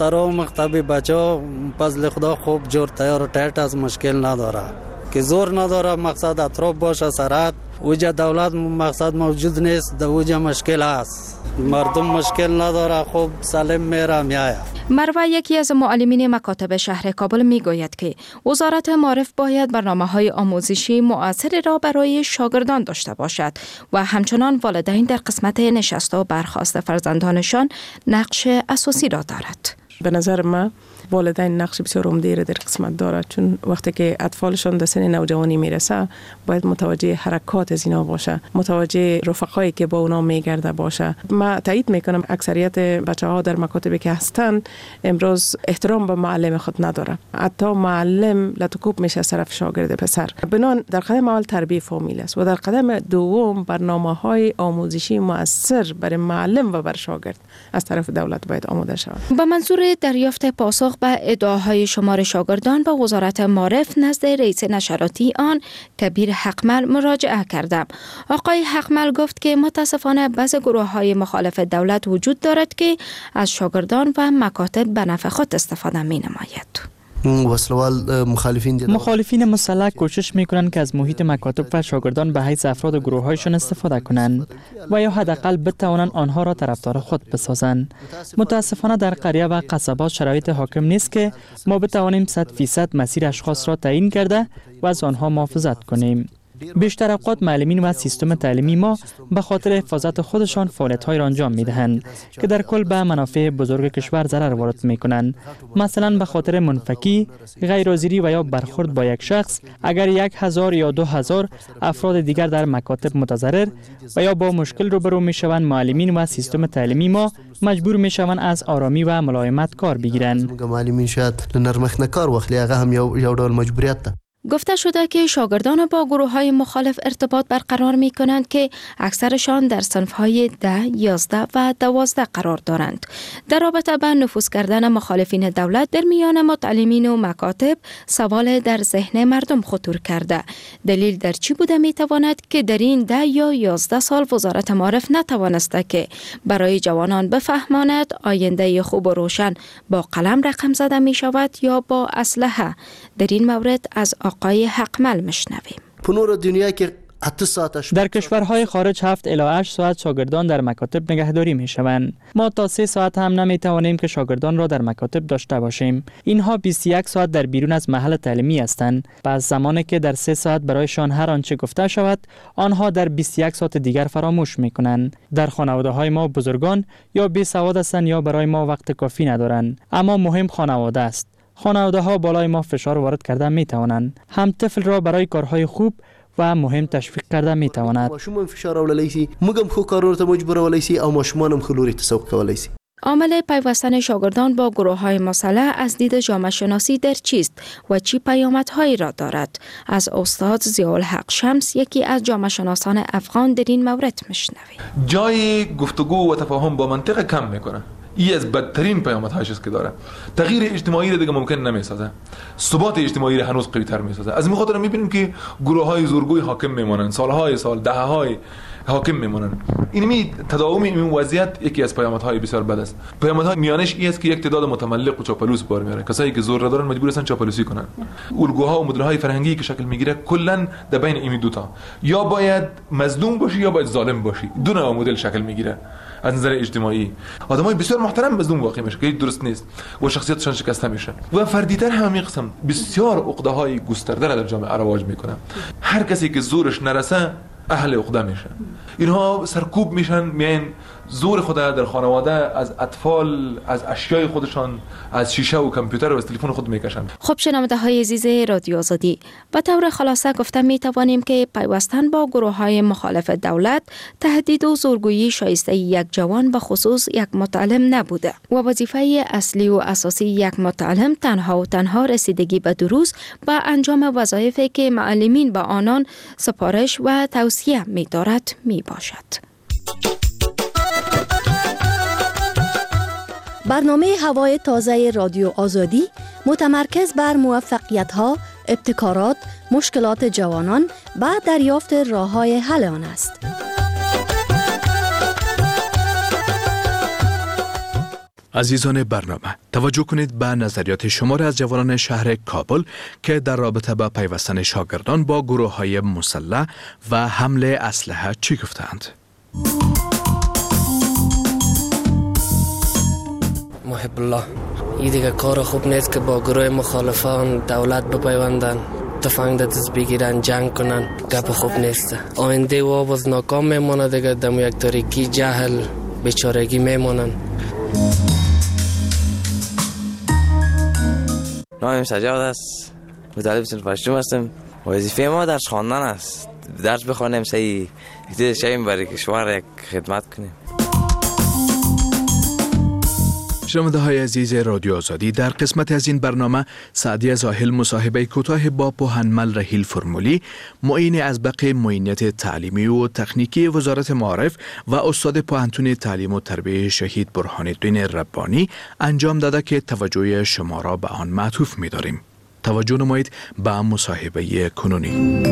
سرا مکتبی بچه فضل خدا خوب جور تیار و تایت از مشکل نداره که زور نداره، مقصد اطراف باشه سرعت. اوجا دولت مقصد موجود نیست، اوجا مشکل هست، مردم مشکل نداره، خوب سالم میره میآید. مروه یکی از معلمین مکاتب شهر کابل میگوید که وزارت معارف باید برنامه‌های آموزشی مؤثری را برای شاگردان داشته باشد و همچنان والدین در قسمت نشست و برخاست فرزندانشان نقش اساسی را دارد. به نظر من والدین نقش بسیار عمده را در قسمت دارد، چون وقتی که اطفالشان در سن نوجوانی میرسه باید متوجه حرکات از اینا باشه، متوجه رفقایی که با اونا میگرده باشه. من تایید میکنم اکثریت بچه‌ها در مکاتبی که هستند امروز احترام به معلم خود نداره، حتی معلم لطکوب میشه از طرف شاگرد پسر. بنان در قدم اول تربیت فامیل است و در قدم دوم برنامه‌های آموزشی مؤثر برای معلم و بر شاگرد از طرف دولت باید آماده شود. با منظور دریافت پاسخ به ادعاهای شمار شاگردان به وزارت معارف نزد رئیس نشراتی آن کبیر حقمل مراجعه کردم. آقای حقمل گفت که متاسفانه بعضی گروه‌های مخالف دولت وجود دارد که از شاگردان و مکاتب به نفع خود استفاده می‌نماید. مخالفین مسلح کوشش میکنند که از محیط مکاتب و شاگردان به حیث افراد و گروه‌هایشان استفاده کنند و یا حداقل بتوانند آنها را طرفدار خود بسازند. متاسفانه در قریه و قصبات شرایط حاکم نیست که ما بتوانیم 100% مسیر اشخاص را تعیین کرده و از آنها محافظت کنیم. بیشتر اوقات معلمین و سیستم تعلیمی ما به خاطر حفاظت خودشان فعالیت‌های را انجام می‌دهند که در کل به منافع بزرگ کشور ضرر وارد می‌کنند. مثلا به خاطر منفکی، غیرحاضری و یا برخورد با یک شخص اگر 1000 یا 2000 افراد دیگر در مکاتب متضرر و یا با مشکل روبرو می‌شوند، معلمین و سیستم تعلیمی ما مجبور می‌شوند از آرامی و ملایمت کار بگیرند. معلمین شاید نرمخ نکار واخلي، هغه هم یو ډول مجبوریت ده. گفته شده که شاگردان با گروه‌های مخالف ارتباط برقرار می‌کنند که اکثرشان در صنف‌های 10، 11 و 12 قرار دارند. در رابطه با نفوذ کردن مخالفین دولت در میان متعلمین و مکاتب سوال در ذهن مردم خطور کرده. دلیل در چی بوده می‌تواند که در این 10 یا 11 سال وزارت معارف نتوانسته که برای جوانان بفهماند آینده خوب و روشن با قلم رقم زده می‌شود یا با اسلحه؟ در این مورد از آقای حقمل مشنویم. در کشورهای خارج 7 الی 8 ساعت شاگردان در مکاتب نگهداری می شوند. ما تا 3 ساعت هم نمی توانیم که شاگردان را در مکاتب داشته باشیم. اینها 21 ساعت در بیرون از محل تعلیمی هستند. پس زمانی که در 3 ساعت برایشان هر آنچه گفته شود، آنها در 21 ساعت دیگر فراموش می کنند. در خانواده های ما بزرگان یا بی سواد هستند یا برای ما وقت کافی ندارند. اما مهم خانواده است. خانواده ها بالای ما فشار وارد کرده می توانند. هم طفل را برای کارهای خوب و مهم تشویق کرده می تواند. ماشومان فشار راوړلی شي، موږ هم خو کارونو ته مجبورولای شي او ماشومان هم خو لوري ته سوق کولی شي. عامل پیوستن شاگردان با گروه‌های مسلح از دید جامعه شناسی در چیست و چی پیامدهایی را دارد؟ از استاد ضیاءالحق شمس، یکی از جامعه شناسان افغان، در این مورد میشنویم. جای گفتگو و تفاهم با منطق کم میکنه. این از بدترین پیامدهایش است که داره. تغییر اجتماعی را دیگه ممکن نمیسازه. ثبات اجتماعی را هنوز قوی‌تر میسازه. از این خاطر میبینیم که گروه‌های زورگوی حاکم میمونن، سالهای سال، دهه‌های حاکم میمونن. این تداوم این وضعیت یکی از پیامدهای بسیار بد است. پیامدهای میانش این است که یک تعداد متملق و چاپلوس بار میاره. کسایی که زور دارن مجبور هستن چاپلوسی کنن. الگوها و مدل‌های فرهنگی که شکل میگیره کلا در بین این دو تا یا باید مظلوم باشی یا باید ظالم باشی. دو نوع مدل شکل میگیره. از نظر اجتماعی آدمای بسیار محترم مظلوم واقع میشه که درست نیست و شخصیتشان شکسته میشه و فردیتر همین قسم بسیار عقده‌های گسترده را در جامعه رواج میکنه. هر کسی که زورش نرسه اهل عقده میشه. اینها سرکوب میشن، میان زور خود در خانواده از اطفال، از اشیای خودشان، از شیشه و کامپیوتر و از تلفن خود میکشن. خب شنونده‌های عزیز رادیو آزادی، به طور خلاصه گفته میتوانیم که پیوستن با گروه‌های مخالف دولت، تهدید و زورگویی شایسته یک جوان، به خصوص یک متعلم نبوده و وظیفه اصلی و اساسی یک متعلم تنها و تنها رسیدگی به دروس و انجام وظایفی که معلمین به آنان سپارش و توصیه می‌دارد میباشد. برنامه هوای تازه رادیو آزادی متمرکز بر موفقیت‌ها، ابتکارات، مشکلات جوانان و دریافت راه‌های حل آن است. عزیزان برنامه، توجه کنید به نظریات شماری از جوانان شهر کابل که در رابطه با پیوستن شاگردان با گروه‌های مسلح و حمل اسلحه چی گفتند. محب الله، این دیگه کار خوب نیست که با گروه مخالفان دولت بپیوندن، تفنگ دست بگیرن، جنگ کنن. گپ خوب نیست. آینده و باز ناکام میمونه دیگه، دم یک تاریکی، جهل، بیچارگی میمونن. نامم سجاد است، مطالب صنف هشتم هستم. وظیفه ما درس خواندن است. درس بخوانیم صحیح شویم برای کشور یک خدمت کنیم. شنونده های عزیز رادیو آزادی، در قسمت از این برنامه سعدی زاهل مصاحبه کوتاه با پوهنمل رحیل فرمولی، معین ازبق معینیت تعلیمی و تکنیکی وزارت معارف و استاد پوهنتون تعلیم و تربیت شهید برهان‌الدین ربانی انجام داده که توجه شما را به آن معطوف می‌داریم. توجه نمایید به مصاحبه کنونی.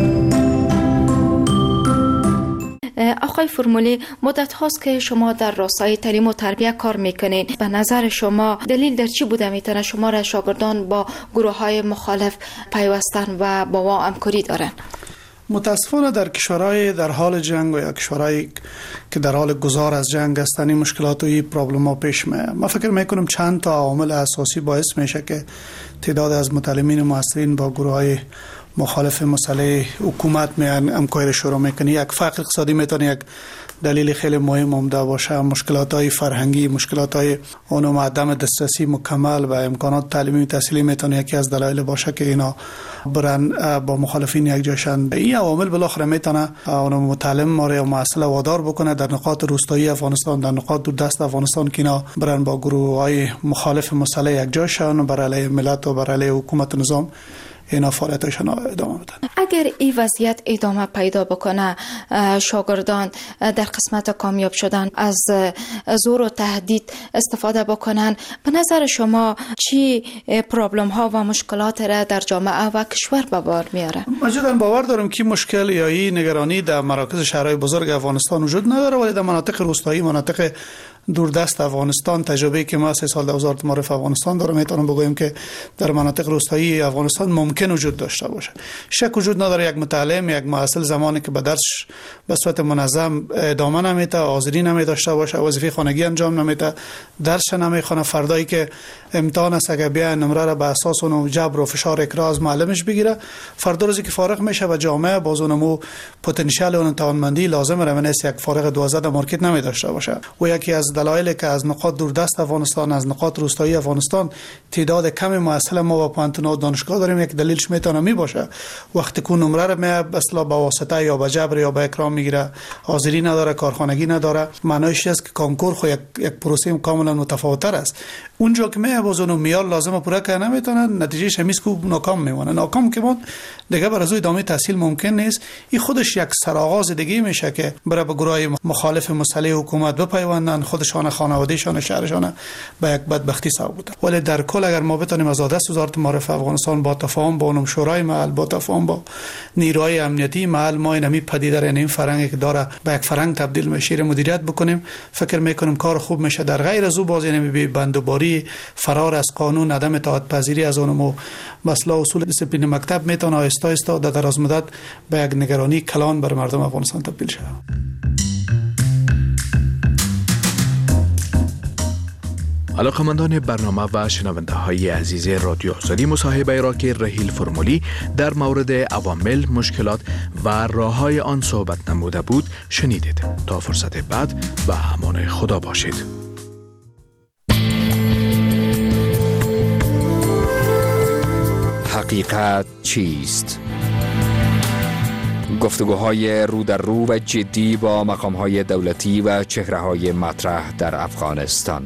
آقای فرمولی، مدت هاست که شما در راستای تعلیم و تربیت کار میکنین. به نظر شما دلیل در چی بوده میتونه شما را شاگردان با گروه های مخالف پیوستن و با ما همکاری دارن؟ متاسفانه در کشورهای در حال جنگ و یا کشورهایی که در حال گذار از جنگ هستند این مشکلات و این پرابلم ها پیش میاد. من فکر میکنم چند تا عامل اساسی باعث میشه که تعداد از متعلمین موثرین با گروه های مخالف مسئله حکومت میان همکاری شروع میکنه. یک فقر اقتصادی میتونه یک دلیل خیلی مهم عمده باشه. مشکلات های فرهنگی، مشکلات های اونم عدم دسترسی مکمل به امکانات تعلیمی و تحصیلی میتونه یکی از دلایل باشه که اینا برن با مخالفین یک جاشن. این عوامل بالاخره میتونه اونم متعلم ما رو مسئله وادار بکنه در نقاط روستایی افغانستان، در نقاط دوردست افغانستان که اینا برن با گروه های مخالف مسئله یک جاشن و بر علیه ملت و بر علیه حکومت و نظام اینا فعالیتشون ادامه بدن. اگر این وضعیت ادامه پیدا بکنه، شاگردان در قسمت کامیاب شدن از زور و تهدید استفاده بکنن، به نظر شما چی پرابلم ها و مشکلات را در جامعه و کشور به بار میاره؟ موجوداً باور دارم که مشکل یا این نگرانی در مراکز شهرهای بزرگ افغانستان وجود نداره، ولی در مناطق روستایی، مناطق دوردست افغانستان، تجربه که ما 3 سال در وزارت معارف افغانستان دارم، میتونم بگویم که در مناطق روستایی افغانستان ممکن وجود داشته باشه. شک وجود نداره یک متعلم، یک محصل زمانی که به درس به صورت منظم ادامه نمیده، حاضری نمیداشته باشه، وظیفه خانگی انجام نمیده، درس نمیخونه، فردایی که امتحان است اگه بیا نمره را به اساس اون جبر و فشار اکراه از معلمش بگیره، فردا روزی که فارغ میشه و جامعه باز اونمو پتانسیل اون توانمندی لازم را منست یک فارغ 12 در مارکت نمیداشته باشه. و یکی از دلایلی که از نقاط دوردست افغانستان، از نقاط روستایی افغانستان تعداد کم محصل ما با پانتون و دانشگاه داریم، یک دلیلش میتونه می باشه وقتی که نمره را می اصلا با واسطه یا با جبر یا با اکرام میگیره، حاضری نداره، کارخانگی نداره، معنیش است که کنکور خو یک پروسه کاملا متفاوت‌تر است. اونجا که می باز اون معیار لازم پورا کنه نمیتونن، نتیجهش همیشه کو ناکام میمونه. ناکام که بود دیگه بر از ادامه تحصیل ممکن نیست. این خودش یک سرآغاز دیگه میشه که برای گروهای مخالف مسئله حکومت بپیوندن، خودشان، خانوادهشان، شهرشان به یک بدبختی سبب بوده. ولی در کل اگر ما بتونیم از دست وزارت معارف افغانستان با تفاهم با اونم شورای محل، با تفاهم با نیروهای امنیتی محل، ما این پدیده را، این فرهنگی که داره به یک فرهنگ تبدیل میشه مدیریت بکنیم، فکر میکنم کار خوب میشه. در غیر از او باز نمی بندوباری، فرار از قانون، عدم اطاعت پذیری از اونم مسئله اصول دیسپلین مکتب میتونه آهسته آهسته در دراز مدت به یک نگرانی کلان بر مردم افغانستان تبدیل شود. علاقه‌مندان برنامه و شنونده های عزیز رادیو آزادی، مصاحبه را که رحیل فرمولی در مورد عوامل، مشکلات و راه‌های آن صحبت نموده بود شنیدید. تا فرصت بعد و امان خدا باشید. حقیقت چیست؟ گفتگوهای رو در رو و جدی با مقام‌های دولتی و چهره‌های مطرح در افغانستان.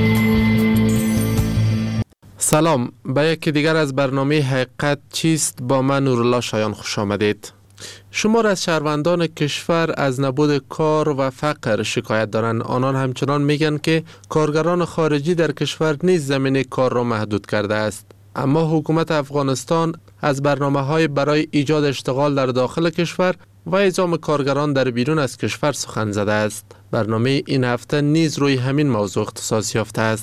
سلام، به یکی دیگر از برنامه حقیقت چیست با من نورالله شایان خوش آمدید. شمار از شهروندان کشور از نبود کار و فقر شکایت دارند. آنان همچنان میگن که کارگران خارجی در کشور نیز زمینه کار را محدود کرده است. اما حکومت افغانستان از برنامه‌های برای ایجاد اشتغال در داخل کشور و اعزام کارگران در بیرون از کشور سخن زده است. برنامه این هفته نیز روی همین موضوع اختصاص یافته است.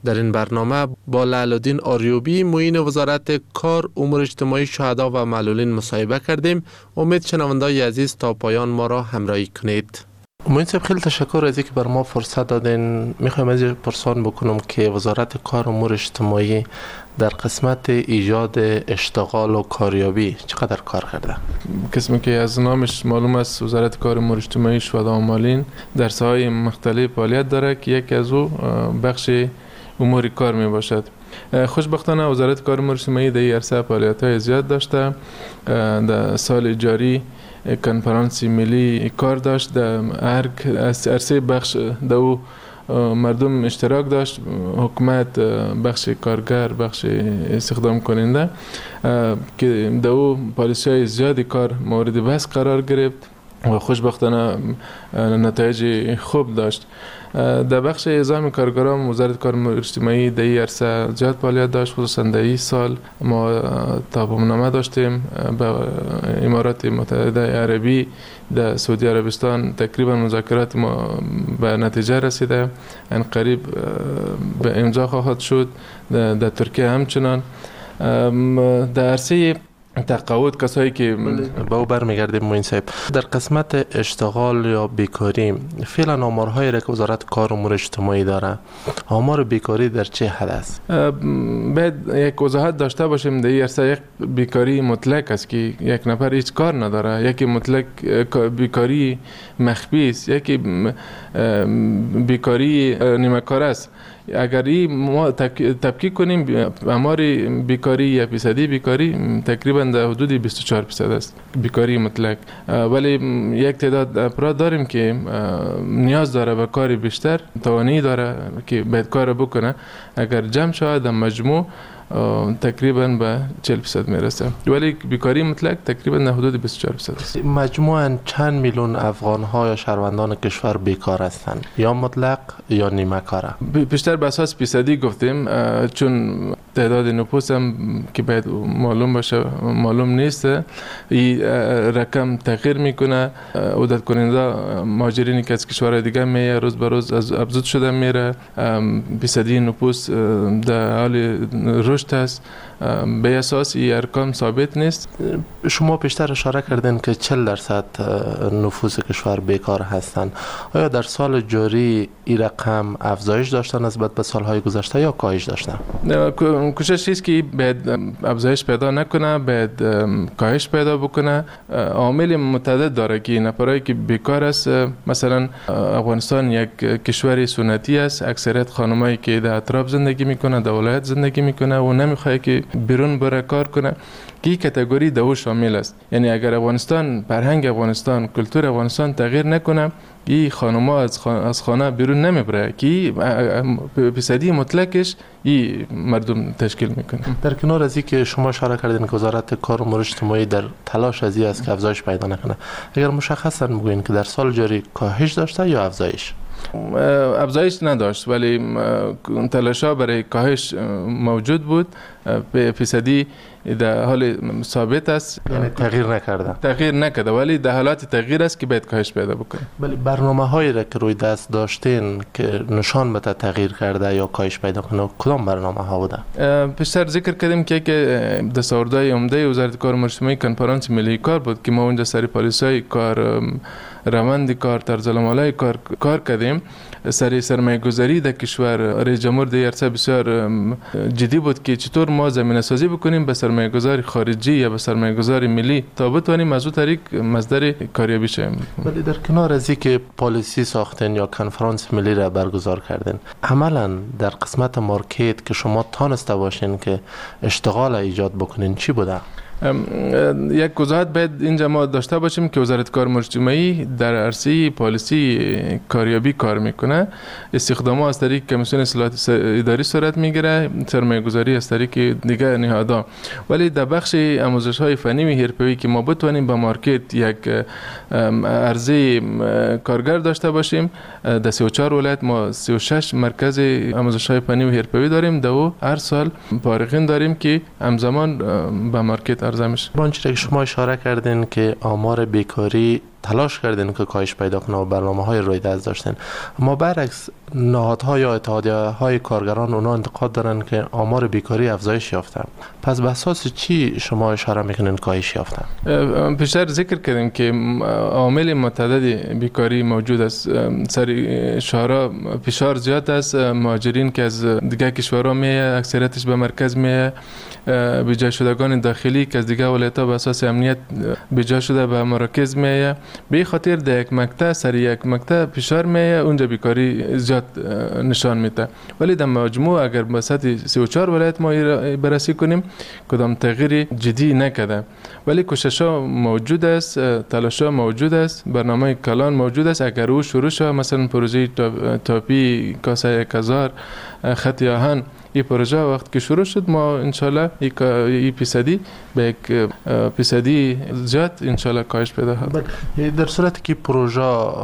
در این برنامه با لعلالدین آریوبی معین وزارت کار، امور اجتماعی شهدا و معلولین مصاحبه کردیم. امید شنوندگان عزیز تا پایان ما را همراهی کنید. معین صاحب خیلی تشکر از اینکه بر ما فرصت دادین. میخوایم از پرسان بکنم که وزارت کار و امور اجتماعی در قسمت ایجاد اشتغال و کاریابی چقدر کار کرده؟ قسمی که از نامش معلوم است، وزارت کار و امور اجتماعی شهدا و معلولین در ساحه‌های مختلف فعالیت دارد که یک از او بخش امور کار می باشد. خوشبختانه وزارت کار و امور اجتماعی در این عرصه فعالیت‌های زیاد داشته. در سال جاری کنفرانسی ملی کار داشت، در هر عرصه بخش در او مردم اشتراک داشت، حکومت، بخش کارگر، بخش استخدام کننده، که در او پالیسی‌های زیادی کار مورد بحث قرار گرفت و خوشبختانه نتایج خوب داشت. در بخش اعزام کارگران وزارت کار و امور اجتماعی در این عرصه زیاد فعالیت داشت. خصوصا در این سال ما تفاهم‌نامه داشتیم با امارات متحده عربی. در سعودی عربستان تقریبا مذاکرات ما به نتیجه رسیده، ان قریب به امضا خواهد شد. در ترکیه همچنان. در عرصه تقاعد کسایی که با او برمیگردیم معین صاحب، در قسمت اشتغال یا بیکاری فعلا آمارهایی را که وزارت کار و امور اجتماعی داره، آمار بیکاری در چه حد است؟ باید یک وضاحت داشته باشیم در این عرصه. یک بیکاری مطلق است که یک نفر هیچ کار نداره، یکی مطلق بیکاری مخفی است، یکی بیکاری نیمه کار است. اگر ما تفکیک کنیم آمار بیکاری یا فیصدی بیکاری تقریبا در حدود 24% است بیکاری مطلق، ولی یک تعداد افراد داریم که نیاز داره به کار بیشتر، توانایی داره که باید کار بکنه. اگر جمع شود در مجموع تقریبا به 40% میرسه، ولی بیکاری مطلق تقریبا در حدود 24% است. مجموعاً چند میلیون افغان ها یا شهروندان کشور بیکار هستند، یا مطلق یا نیمه کاره؟ بیشتر به اساس فیصدی گفتیم، چون تعداد نفوس هم که باید معلوم باشه معلوم نیست. این رقم تغییر میکنه. عدت کننده مهاجرینی که از کشورهای دیگه میاد روز به روز افزود شده میره. فیصدی نفوس در حال رشد است. به اساس این ارقام ثابت نیست. شما پیشتر اشاره کردین که 40% نفوس کشور بیکار هستند. آیا در سال جاری این رقم افزایش داشتن نسبت به سالهای گذشته یا کاهش داشتن؟ کوشش است که باید افزایش پیدا نکنه، باید کاهش پیدا بکنه. عامل متعدد داره که نفرایی که بیکار است، مثلا افغانستان یک کشور سنتی است، اکثریت خانمایی که در اطراف زندگی میکنه، در ولایت زندگی میکنه و نمیخواد که بیرون بره کار کنه، که این کاتگوری دو شامل است. یعنی اگر افغانستان، فرهنگ افغانستان، کلتور افغانستان تغییر نکنه، این خانم‌ها از خانه بیرون نمیبره، که فیصدی مطلقش این مردم تشکیل میکنه. در کنار از این که شما اشاره کردین که وزارت کار و امور اجتماعی در تلاش از این است که افزایش پیدا نکنه، اگر مشخصا بگوین که در سال جاری کاهش داشته یا افزایش؟ افزایش نداشت، ولی تلاش‌ها برای کاهش موجود بود. فیصدی در حال ثابت است، یعنی تغییر نکرده، ولی در حالات تغییر است که باید کاهش پیدا بکنه. ولی برنامه‌هایی را که روی دست داشتین که نشان بده تغییر کرده یا کاهش پیدا کنه، کدام برنامه‌ها بوده؟ پیشتر ذکر کردیم که دستاوردهای عمده وزارت کار و امور اجتماعی کنفرانس ملی کار بود که ما اونجا سری پالیسی‌های کار، روند کار، طرزالعمل‌های کار کردیم. سرمایه گذاری در کشور رئیس جمهور در عرصه بسیار جدی بود که چطور ما زمینه سازی بکنیم به سرمایه گذاری خارجی یا به سرمایه گذاری ملی تا بتوانیم از اون طریق مصدر کاریابی شویم. ولی در کنار از اینکه پالیسی ساختین یا کنفرانس ملی را برگزار کردین، عملا در قسمت مارکت که شما تانسته باشین که اشتغال ایجاد بکنین چی بوده؟ یک وضاحت باید اینجا ما داشته باشیم که وزارت کار و امور اجتماعی در عرصه پالیسی کاریابی کار میکنه. استخدامات از طریق کمیسیون اصلاحات اداری صورت میگیره، سرمایه گذاری از طریق دیگر نهادها. ولی در بخش آموزش های فنی و حرفه‌ای که ما بتوانیم با مارکت یک عرضه کارگر داشته باشیم، در 34 ولایت ما 36 مرکز آموزش های فنی و حرفه‌ای داریم. در هر سال فارغین داریم که همزمان با مارکت عرضه میشه. آنچه که شما اشاره کردین که آمار بیکاری تلاش کردین که کاهش پیدا کنه و برنامه‌های روی دست داشتین، اما برعکس نهادها یا اتحادیه‌های کارگران اونا انتقاد دارن که آمار بیکاری افزایش یافته. پس به اساس چی شما اشاره میکنین کاهش یافته؟ پیشتر ذکر کردیم که عوامل متعددی بیکاری موجود است. سر شهرها فشار زیاد است، مهاجرین که از دیگه کشورها میه اکثریتش به مرکز میه، بیجا شدگان داخلی که از دیگه ولایت‌ها به اساس امنیت بیجا شده به مراکز میه، به خاطر در یک مقطع سر یک مقطع فشار میه، اونجا بیکاری زیاد نشان میده. ولی در مجموع اگر به سطح 34 ولایت ما بررسی کنیم کدام تغییری جدی نکرده، ولی کوشش‌ها موجود است، تلاش‌ها موجود است، برنامه کلان موجود است. اگر او شروع شد مثلا پروژه تاپی کاسه 1000 خط آهن، این پروژه وقت که شروع شد ما انشالله این فیصدی به یک فیصدی زیاد انشالله کاهش پیدا خواهد. در صورتی که پروژه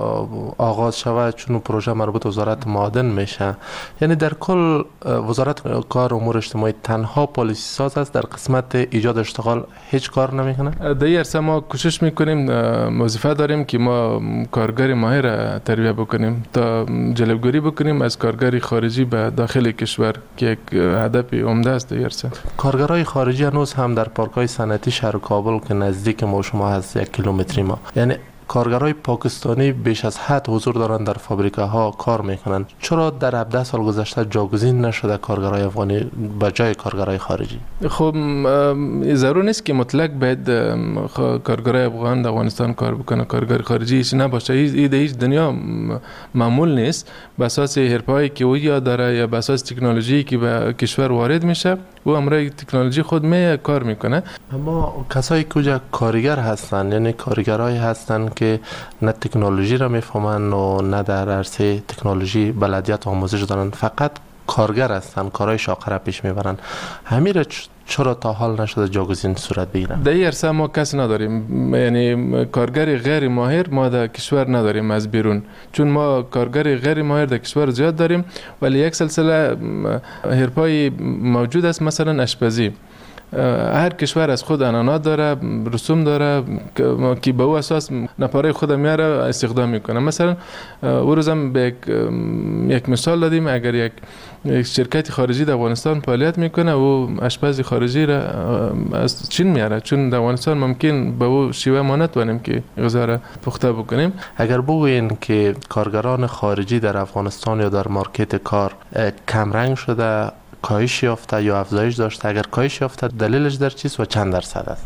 آغاز شود، چون پروژه مربوط وزارت معادن میشه، یعنی در کل وزارت کار و امور اجتماعی تنها پالیسی ساز است در قسمت ایجاد اشتغال هیچ کار نمیکنه؟ در این عرصه ما کوشش میکنیم، وظیفه داریم که ما کارگر ماهر تربیت بکنیم تا جلبگیری بکنیم از کارگر خارجی به داخل کشور که هدف عمده است. کارگرای خارجی هنوز هم در پارک‌های صنعتی شهر کابل که نزدیک ما شما هست 1 کیلومتری ما، یعنی کارگرای پاکستانی بیش از حد حضور دارند در فابریکه ها کار میکنند. چرا در 17 سال گذشته جاگزین نشده کارگرای افغانی به جای کارگرای خارجی؟ خب ضرور نیست که مطلق باید کارگرای افغان در افغانستان کار بکنه، کارگر خارجی هیچ نباشه. این در هیچ دنیا معمول نیست. به اساس حرفه‌ای که او یاد داره یا به اساس تکنولوژی که به کشور وارد میشه او امروز تکنولوژی خود می کار میکنه. اما کسایی که کارگر هستن، یعنی کارگرایی هستن که نه تکنولوژی را میفهمن و نه در عرصه تکنولوژی بلدیت و آموزش دارن، فقط کارگر هستن، کارهای شاقه را پیش میبرن، همین را چرا تا حال نشده جاگزین صورت بگیرن؟ در این عرصه ما کس نداریم، یعنی کارگر غیر ماهر ما در کشور نداریم از بیرون، چون ما کارگر غیر ماهر در کشور زیاد داریم، ولی یک سلسله حرفه‌ای موجود است، مثلا آشپزی. هر کشور از خود عنعنات داره، رسوم داره که به او اساس نفره خود میاره استخدام میکنه. مثلا او روزم به یک مثال دادیم، اگر یک شرکت خارجی در افغانستان فعالیت میکنه و آشپز خارجی را از چین میاره، چون در افغانستان ممکن به او شیوه ما نتوانیم که غذا را پخته بکنیم. اگر بگوین که کارگران خارجی در افغانستان یا در مارکت کار کم رنگ شده، کاهش یافته یا افزایش داشته، اگر کاهش یافته دلیلش در چیست و چند درصد است؟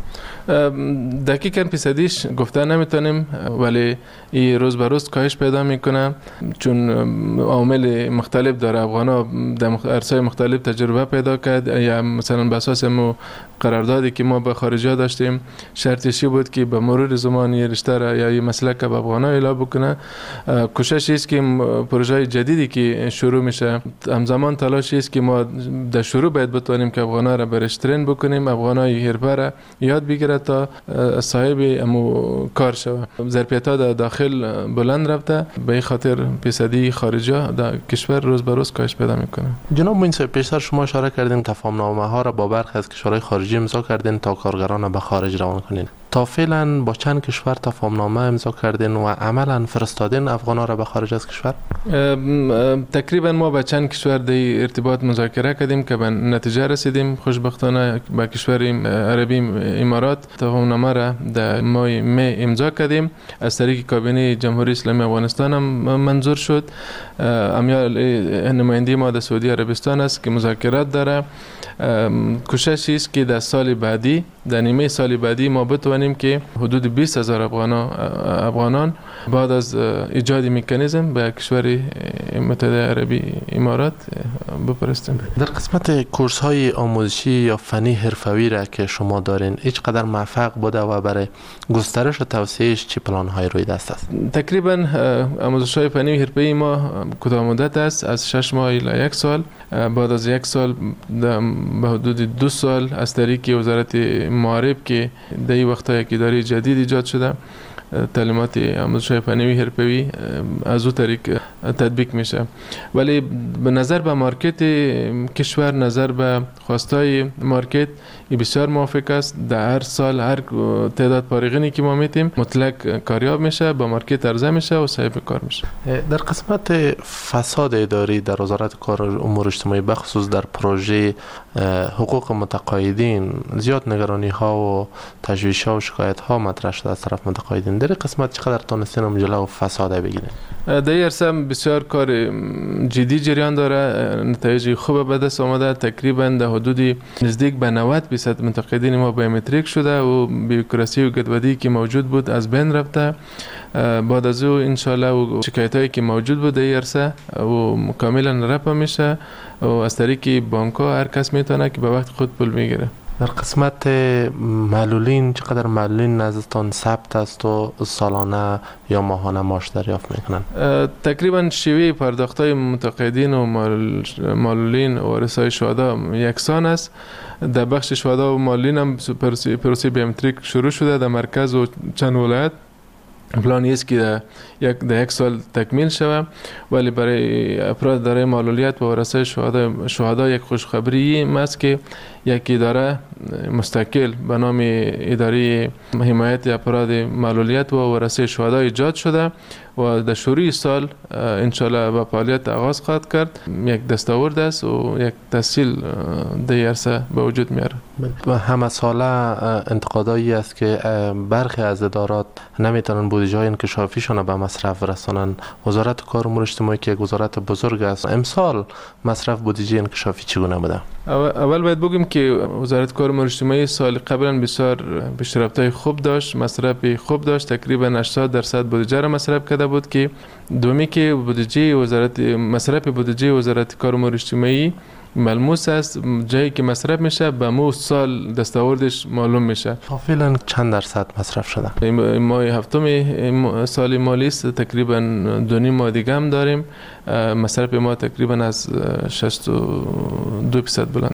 دقیقاً فیصدیش گفته نمیتونیم، ولی این روز به روز کاهش پیدا میکنه، چون عوامل مختلف داره. افغانا در عرصه‌های مختلف تجربه پیدا کرد، یا مثلا به اساس قراردادی که ما با خارجی داشتیم شرطی بود که به مرور زمان یه رشته را یا یه مسلک به افغانا اعلام بکنه. کوشش است که پروژه جدیدی که شروع میشه همزمان تلاش است که ما در شروع باید بتونیم که افغانا را برش ترین بکنیم، افغانای حرفه را یاد بگیره تا صاحب امو کار شود. ظرفیت‌ها در داخل بلند رفته، به این خاطر فیصدی خارجی‌ها در کشور روز به روز کاهش پیدا میکنه. جناب موین، پیشتر شما اشاره کردین تفاهم‌نامه‌ها را با برخی از کشورهای خارجی امضا کردین تا کارگران را به خارج روان کنین. تا فعلا با چند کشور تفاهم‌نامه امضا کردین و عملاً فرستادین افغانا را به خارج از کشور؟ تقریبا ما با چند کشور در ارتباط مذاکره کردیم که به نتیجه رسیدیم. خوشبختانه با کشور عربی امارات تفاهم‌نامه را در ماه می امضا کردیم، از طریق کابینه جمهوری اسلامی افغانستان هم منظور شد. امیال نماینده ما در سعودی عربستان است که مذاکرات داره. کوشش است که در سال بعدی، در نیمه سال بعدی ما بتوانیم که حدود 20,000 افغانان بعد از ایجاد مکانیزم به کشور متحده عربی امارات بفرستیم. در قسمت کورس های آموزشی یا فنی حرفوی را که شما دارین، هیچ قدر موفق بوده و برای گسترش و توسعهش چه پلان های روی دست است؟ تقریبا آموزش های فنی حرفه‌ای ما کوتاه مدت است، از 6 ماه الی 1 سال. بعد از 1 سال به حدود 2 سال از طریق وزارت معارف که در این وقت‌ها یک اداره جدید ایجاد شده، تعلیمات آموزش فنی حرفه‌ای از او طریق تطبیق میشه. ولی به نظر به مارکت کشور، نظر به خواستای مارکت بسیار موافق است. در هر سال هر تعداد فارغینی که ما میتیم مطلق کاریاب میشه، به مارکت عرضه میشه و صاحب کار میشه. در قسمت فساد اداری در وزارت کار و امور اجتماعی بخصوص در پروژه حقوق متقاعدین زیاد نگرانی ها و تشویش ها و شکایت ها مطرح شده از طرف متقاعدین. در قسمت چقدر تونستین جلو فساد بگیرین؟ در عرصه بسیار کار جدی جریان داره، نتایج خوب به دست آمده. تقریبا در حدود نزدیک به 90% متقاعدین ما بایومتریک شده و بیوکراسی و گدودی که موجود بود از بین رفته. بعد از او انشالله و شکایت هایی که موجود بود در عرصه و کاملا رفع میشه و از طریق بانک ها هر کس میتونه که به وقت خود پول میگیره. در قسمت معلولین چقدر معلولین نزدتان ثبت است و سالانه یا ماهانه معاش دریافت میکنن؟ تقریبا شیوه پرداخت های متقاعدین و معلولین و وارثای شهدا یکسان است. در بخش شهدا و معلولین هم پروسه بیومتریک شروع شده در مرکز و چند ولایت. پلانی است که در یک سال تکمیل شود، ولی برای افراد دارای معلولیت و وارثای شهدا یک خوشخبری است که یک اداره مستقل به نام اداره حمایت افراد معلولیت و وارثای شهدا ایجاد شده و در شروع سال انشالله به فعالیت آغاز خواهد کرد. یک دستاورد است و یک تسهیل در عرصه به وجود میاره. همه ساله انتقادایی است که برخی از ادارات نمیتونن بودجه های انکشافیشون به مصرف رسانن. وزارت کار و امور اجتماعی که یک وزارت بزرگ است، امسال مصرف بودجه انکشافی چگونه بوده؟ اول باید بگیم که وزارت کار و امور اجتماعی سال قبلا بسیار پیشرفت‌های خوب داشت، مصرف خوب داشت. تقریبا 80% بودجه را مصرف کرده بود. که دومی که مصرف بودجه وزارت کار و امور اجتماعی ملموس است، جایی که مصرف میشه به مو سال دستاوردش معلوم میشه. فعلا چند درصد مصرف شده؟ ماه هفتم سال مالی است، تقریبا 2.5 ماه دیگه هم داریم. مصرف ما تقریبا از 62% بلند.